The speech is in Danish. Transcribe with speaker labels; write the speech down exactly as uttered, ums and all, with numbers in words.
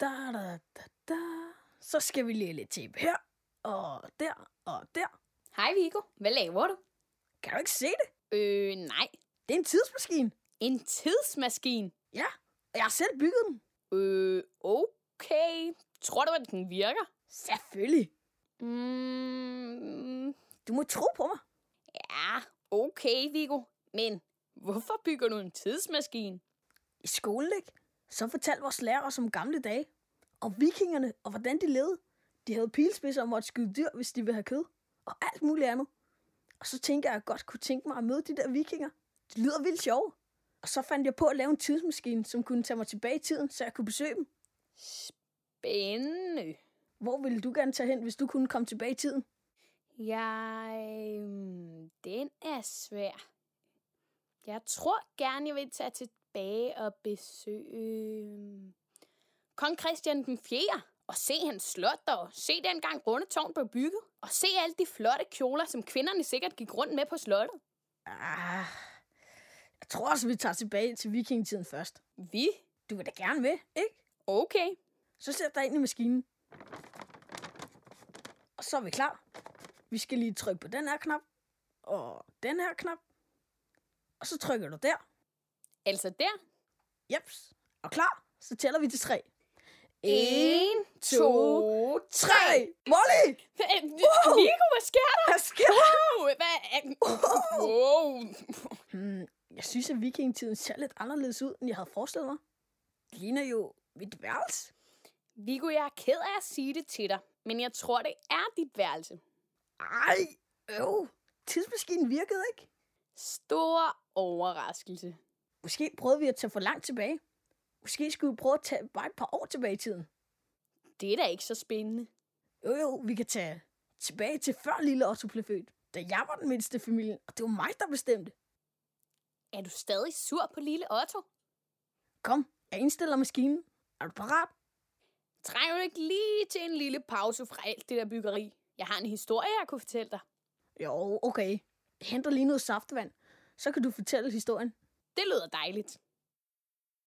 Speaker 1: Da, da, da, da. Så skal vi lige lidt tape her, og der, og der.
Speaker 2: Hej Viggo, hvad laver du?
Speaker 1: Kan du ikke se det?
Speaker 2: Øh, nej.
Speaker 1: Det er en tidsmaskine.
Speaker 2: En tidsmaskine?
Speaker 1: Ja, og jeg har selv bygget den.
Speaker 2: Øh, okay. Tror du, at den virker?
Speaker 1: Selvfølgelig.
Speaker 2: Mm,
Speaker 1: Du må tro på mig.
Speaker 2: ja, okay Viggo. Men hvorfor bygger du en tidsmaskine?
Speaker 1: I skolen, ikke? Så fortalte vores lærer os om gamle dage. Om vikingerne, og hvordan de levede. De havde pilspidser og måtte skyde dyr, hvis de ville have kød. Og alt muligt andet. Og så tænkte jeg, at jeg godt kunne tænke mig at møde de der vikinger. Det lyder vildt sjovt. Og så fandt jeg på at lave en tidsmaskine, som kunne tage mig tilbage i tiden, så jeg kunne besøge dem.
Speaker 2: Spændende.
Speaker 1: Hvor ville du gerne tage hen, hvis du kunne komme tilbage i tiden?
Speaker 2: Jeg... Den er svær. Jeg tror gerne, jeg vil tage tilbage og besøge... Kong Christian den fjerde. Og se hans slot og se dengang Rundetårn blev bygget. Og se alle de flotte kjoler, som kvinderne sikkert gik rundt med på slottet.
Speaker 1: Ah, jeg tror også, vi tager tilbage til vikingetiden først.
Speaker 2: Vi?
Speaker 1: Du vil da gerne med, ikke?
Speaker 2: Okay.
Speaker 1: Så sæt dig ind i maskinen. Og så er vi klar. Vi skal lige trykke på den her knap. Og den her knap. Og så trykker du der.
Speaker 2: Altså der?
Speaker 1: Jeps. Og klar. Så tæller vi til tre.
Speaker 2: En, to,
Speaker 1: tre. Molly!
Speaker 2: Viggo, hvad sker der?
Speaker 1: Hvad sker der?
Speaker 2: Wow, hvad er... Wow.
Speaker 1: Hmm, jeg synes, at vikingetiden ser lidt anderledes ud, end jeg havde forestillet mig. Det ligner jo mit værelse.
Speaker 2: Viggo, jeg er ked af at sige det til dig, men jeg tror, det er dit værelse.
Speaker 1: Ej, øv. Tidsmaskinen virkede ikke.
Speaker 2: Stor overraskelse.
Speaker 1: Måske prøvede vi at tage for langt tilbage. Måske skulle vi prøve at tage bare et par år tilbage i tiden.
Speaker 2: Det er da ikke så spændende.
Speaker 1: Jo jo, vi kan tage tilbage til før lille Otto blev født. Da jeg var den mindste familie, og det var mig, der bestemte.
Speaker 2: Er du stadig sur på lille Otto?
Speaker 1: Kom, jeg indstiller maskinen. Er du parat?
Speaker 2: Trænger du ikke lige til en lille pause fra alt det der byggeri? Jeg har en historie, jeg kunne fortælle dig.
Speaker 1: Jo, okay. Jeg henter lige noget saftevand. Så kan du fortælle historien.
Speaker 2: Det lyder dejligt.